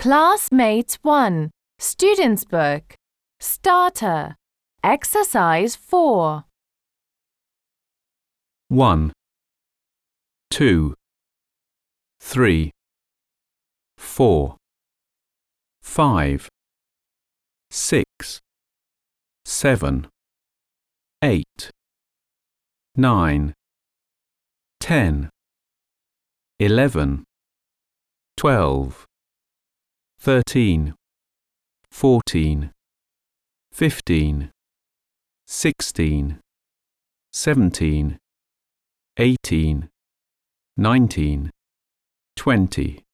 Classmates 1, Student's Book, Starter, Exercise 4. 1, 2, 3, 4, 5, 6, 7, 8, 9, 10, 11, 12, 13, 14, 15, 16, 17, 18, 19, 20.